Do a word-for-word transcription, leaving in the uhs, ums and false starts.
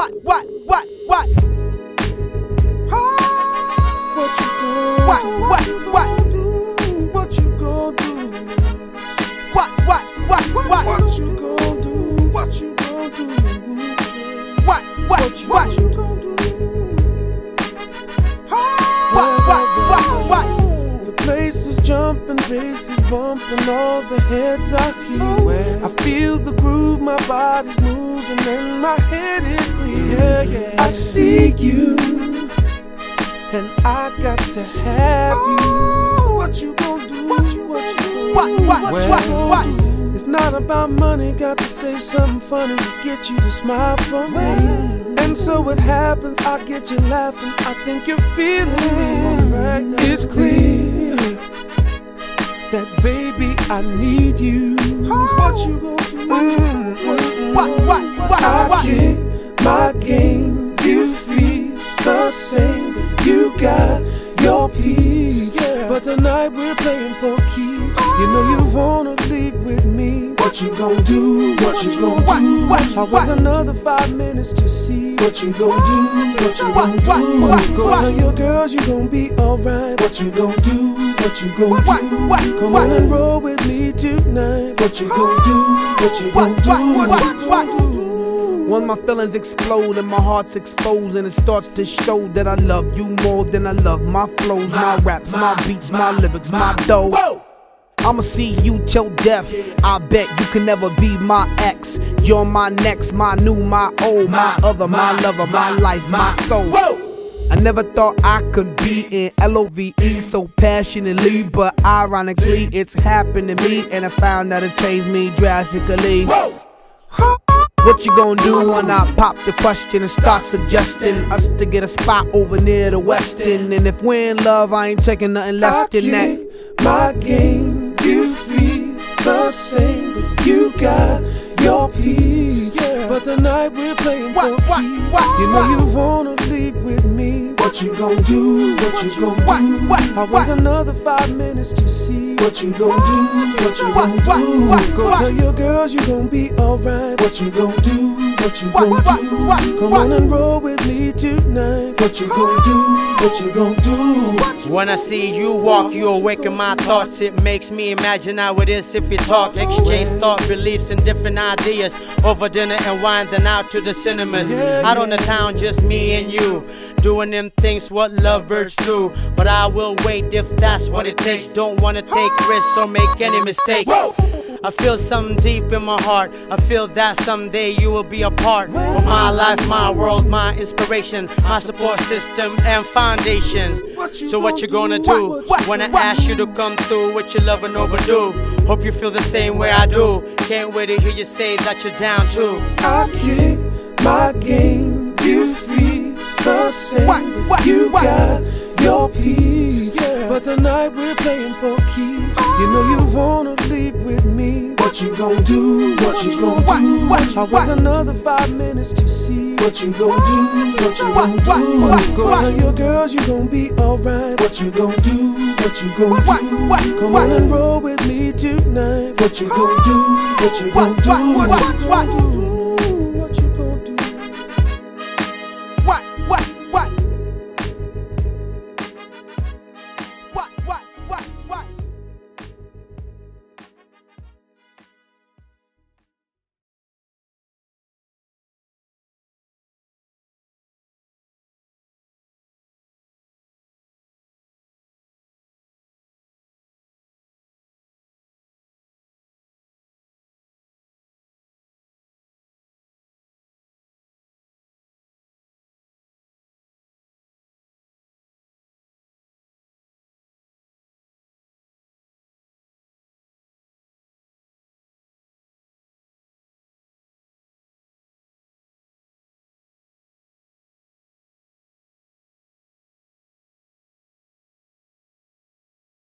What, what, what, what? What you gonna What, do? what, what? What you gonna do? What, what, what, what? What you gonna do? What you gonna do? What, what, you what? What you gonna do? What, what, what, what? The place is jumping, bass is bumping, all the heads are here. I feel the groove, my body's moving, and my head is clear. Yeah, yeah. I see you, and I got to have you. What you gonna do? What you, what you What, what, what, what, you what? do? It's not about money, got to say something funny to get you to smile for me. And so it happens, I get you laughing, I think you're feeling me. It's clear that baby, I need you. What you gonna do? Mm-hmm. What, what, what, I what? kick my game, you feel the same, but you got your piece. But tonight we're playing for keys. You know you wanna leave with me. What you gonna do? What you gonna What, do? what, I what? wait another five minutes to see what you gonna do. What you gonna What, do? what, Go what? tell your girls you gonna be alright. What you gonna do? What you gonna What, do? what, Come what? on and roll with me tonight. What you gonna do? What you What, gonna do? what, what, you what? gonna do? When my feelings explode and my heart's exposed and it starts to show that I love you more than I love my flows, my raps, my beats, my lyrics, my dough. I'ma see you till death. I bet you can never be my ex. You're my next, my new, my old, my other, my lover, my life, my soul. I never thought I could be in L O V E so passionately, but ironically it's happened to me and I found that it's changed me drastically. What you gonna do when I pop the question and start suggesting us to get a spot over near the Westin? And if we're in love, I ain't taking nothing less than that. My game, you feel the same, but you got your piece. But tonight we're playing for What, what, keys. what, You know what? you wanna leave with me. What you gonna do? What you gonna What, do? what, I what? wait another five minutes to see what you gonna do. What you What, gonna what, do? what, Go what? tell your girls you gonna be alright. What you gonna do? What you What, gonna what, do? what, Come what? on and roll with me tonight. What you gonna do? What you gonna do? When I see you walk, you awaken my thoughts. It makes me imagine how it is if we talk. Exchange thought, beliefs, and different ideas. Over dinner and wine, then out to the cinemas. Out on the town, just me and you. Doing them things what lovebirds do. But I will wait if that's what it takes. Don't wanna take risks or make any mistakes. I feel something deep in my heart. I feel that someday you will be a part of my life, my world, my inspiration, my support system and foundation. So what you gonna do when I ask you to come through with your love and overdue? Hope you feel the same way I do. Can't wait to hear you say that you're down too. I kick my game, you feel the same, What, what, but you what? got your piece. But tonight we're playing for keys. You know you wanna leave with me. What you gonna do? What you gonna What, do? what, I what? wait another five minutes to see what you gonna do. What you What, gonna what, do? what, Go what? tell your girls you gonna be alright. What you gonna do? What you gonna What, do? what, Come what? on and roll with me tonight. What you gonna do? What you gonna What, do? what, what, what? you gonna do?